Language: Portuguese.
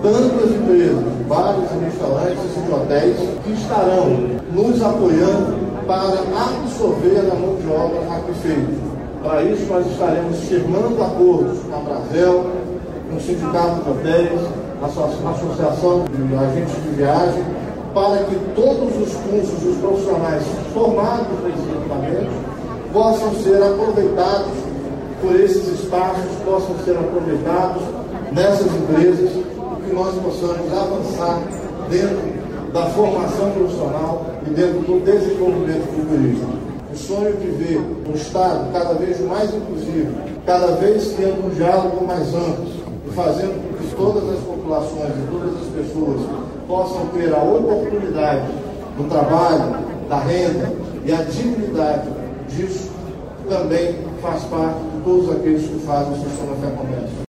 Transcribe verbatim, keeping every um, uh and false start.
tantas empresas, bares e restaurantes e hotéis que estarão nos apoiando para absorver a mão de obra aqui feita. Para isso, nós estaremos firmando acordos com a Brasel, com o Sindicato de Hotéis, a Associação de Agentes de Viagem, para que todos os cursos dos profissionais formados nesses equipamentos possam ser aproveitados por esses espaços, possam ser aproveitados nessas empresas e que nós possamos avançar dentro da formação profissional e dentro do desenvolvimento do turismo. O sonho de ver um Estado cada vez mais inclusivo, cada vez tendo um diálogo mais amplo e fazendo com que todas as populações e todas as pessoas possam ter a oportunidade do trabalho, da renda e a dignidade disso, também faz parte de todos aqueles que fazem o sistema Fé Comércio.